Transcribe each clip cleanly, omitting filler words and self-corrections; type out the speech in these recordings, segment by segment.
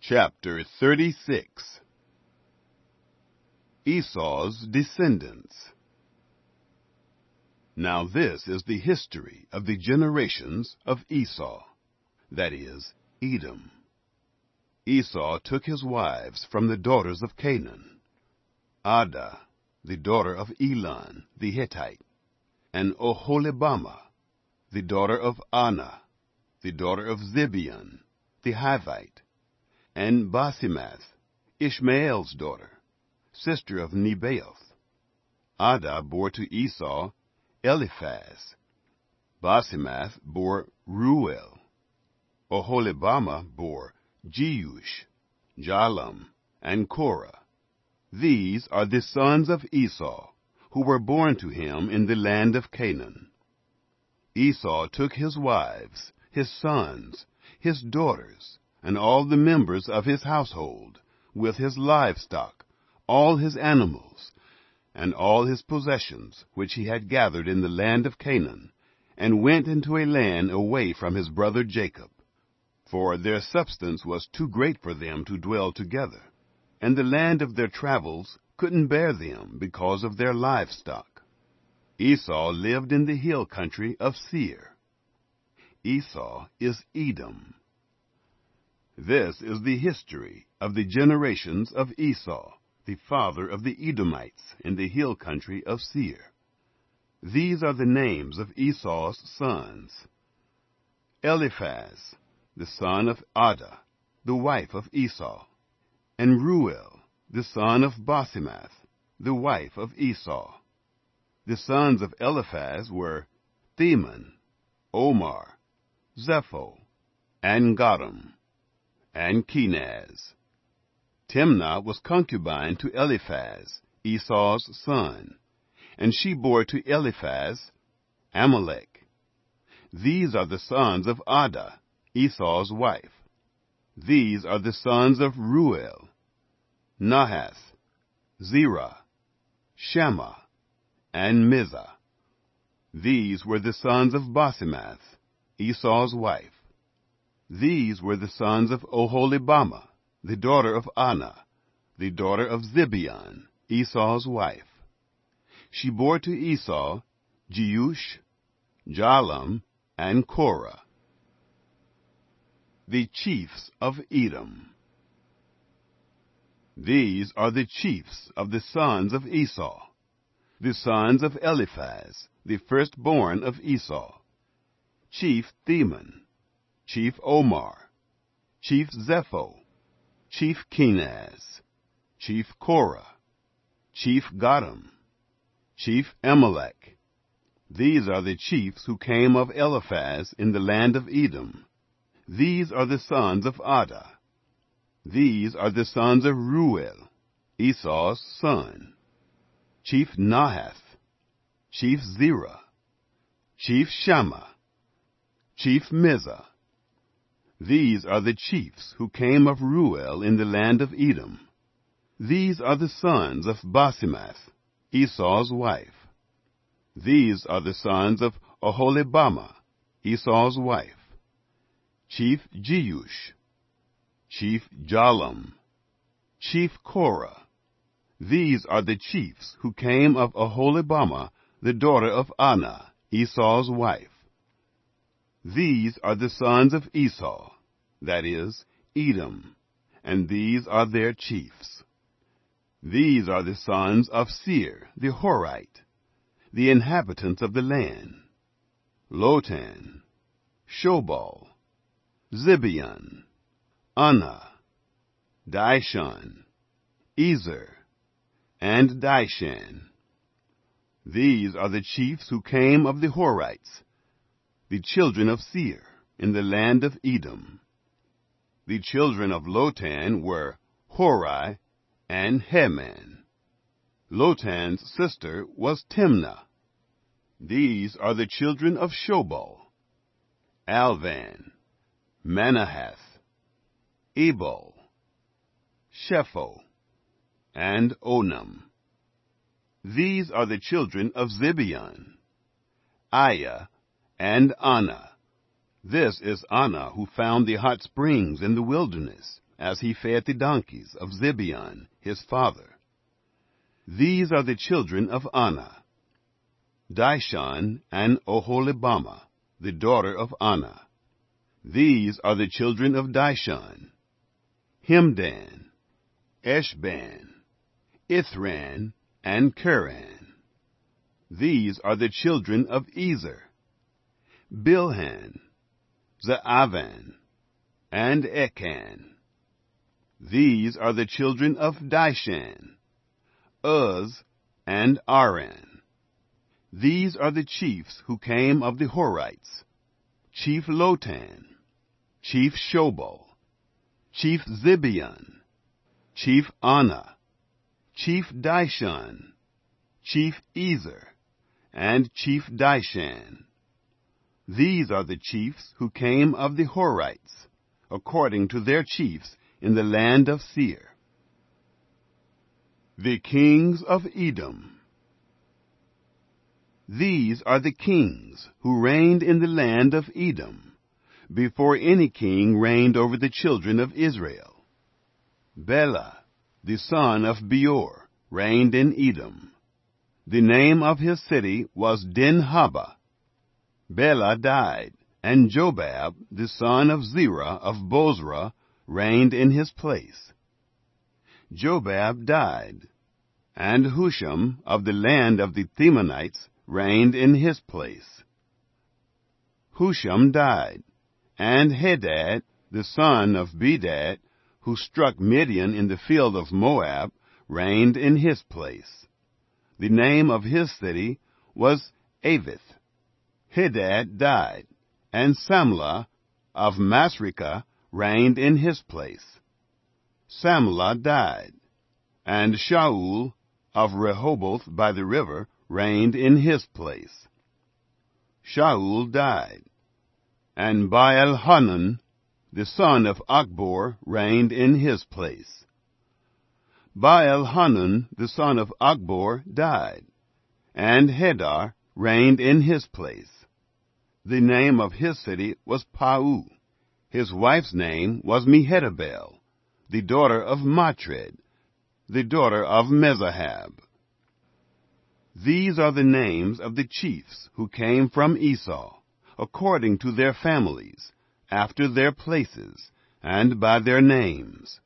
Chapter 36. Esau's Descendants. Now this is the history of the generations of Esau, that is, Edom. Esau took his wives from the daughters of Canaan, Adah, the daughter of Elon the Hittite, and Oholibamah, the daughter of Anah, the daughter of Zibeon the Hivite, and Basemath, Ishmael's daughter, sister of Nebaioth. Adah bore to Esau Eliphaz. Basemath bore Reuel. Oholibamah bore Jeush, Jalam, and Korah. These are the sons of Esau, who were born to him in the land of Canaan. Esau took his wives, his sons, his daughters, and all the members of his household, with his livestock, all his animals, and all his possessions which he had gathered in the land of Canaan, and went into a land away from his brother Jacob. For their substance was too great for them to dwell together, and the land of their travels couldn't bear them because of their livestock. Esau lived in the hill country of Seir. Esau is Edom. This is the history of the generations of Esau, the father of the Edomites in the hill country of Seir. These are the names of Esau's sons: Eliphaz, the son of Adah, the wife of Esau, and Reuel, the son of Basemath, the wife of Esau. The sons of Eliphaz were Theman, Omar, Zepho, and Gatam, and Kenaz. Timnah was concubine to Eliphaz, Esau's son, and she bore to Eliphaz Amalek. These are the sons of Adah, Esau's wife. These are the sons of Reuel: Nahath, Zerah, Shammah, and Mizah. These were the sons of Basemath, Esau's wife. These were the sons of Oholibamah, the daughter of Anah, the daughter of Zibeon, Esau's wife. She bore to Esau Jeush, Jalam, and Korah. The chiefs of Edom. These are the chiefs of the sons of Esau, the sons of Eliphaz, the firstborn of Esau: Chief Theman, Chief Omar, Chief Zepho, Chief Kenaz, Chief Korah, Chief Gatam, Chief Amalek. These are the chiefs who came of Eliphaz in the land of Edom. These are the sons of Adah. These are the sons of Reuel, Esau's son: Chief Nahath, Chief Zerah, Chief Shammah, Chief Mizah. These are the chiefs who came of Reuel in the land of Edom. These are the sons of Basemath, Esau's wife. These are the sons of Oholibamah, Esau's wife: Chief Jeush, Chief Jalam, Chief Korah. These are the chiefs who came of Oholibamah, the daughter of Anah, Esau's wife. These are the sons of Esau, that is, Edom, and these are their chiefs. These are the sons of Seir the Horite, the inhabitants of the land: Lotan, Shobal, Zibeon, Anah, Dishon, Ezer, and Dishan. These are the chiefs who came of the Horites, the children of Seir, in the land of Edom. The children of Lotan were Hori and Heman. Lotan's sister was Timnah. These are the children of Shobal: Alvan, Manahath, Ebal, Shepho, and Onam. These are the children of Zibeon: Aiah and Anah. This is Anah, who found the hot springs in the wilderness, as he fed the donkeys of Zibeon his father. These are the children of Anah, Dishon and Oholibamah, the daughter of Anah. These are the children of Dishon, Hemdan, Eshban, Ithran, and Keran. These are the children of Ezer, Bilhan, Zaavan, and Ekan. These are the children of Dishan, Uz, and Aran. These are the chiefs who came of the Horites: Chief Lotan, Chief Shobal, Chief Zibeon, Chief Anah, Chief Dishon, Chief Ezer, and Chief Dishan. These are the chiefs who came of the Horites, according to their chiefs in the land of Seir. The kings of Edom. These are the kings who reigned in the land of Edom, before any king reigned over the children of Israel. Bela, the son of Beor, reigned in Edom. The name of his city was Dinhabah. Bela died, and Jobab, the son of Zerah of Bozrah, reigned in his place. Jobab died, and Husham of the land of the Themanites reigned in his place. Husham died, and Hadad, the son of Bedad, who struck Midian in the field of Moab, reigned in his place. The name of his city was Avith. Hadad died, and Samlah of Masrekah reigned in his place. Samlah died, and Shaul of Rehoboth by the river reigned in his place. Shaul died, and Baal-Hanan, the son of Achbor, reigned in his place. Baal-Hanan, the son of Achbor, died, and Hadar reigned in his place. The name of his city was Pau. His wife's name was Mehetabel, the daughter of Matred, the daughter of Mezahab. These are the names of the chiefs who came from Esau, according to their families, after their places, and by their names: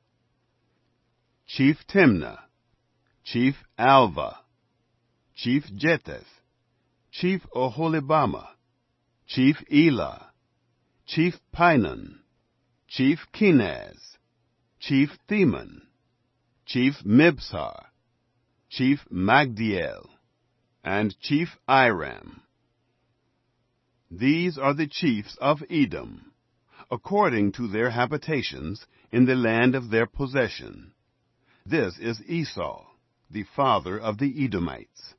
Chief Timnah, Chief Alva, Chief Jetheth, Chief Oholibamah, Chief Elah, Chief Pinon, Chief Kenaz, Chief Theman, Chief Mibsar, Chief Magdiel, and Chief Iram. These are the chiefs of Edom, according to their habitations in the land of their possession. This is Esau, the father of the Edomites.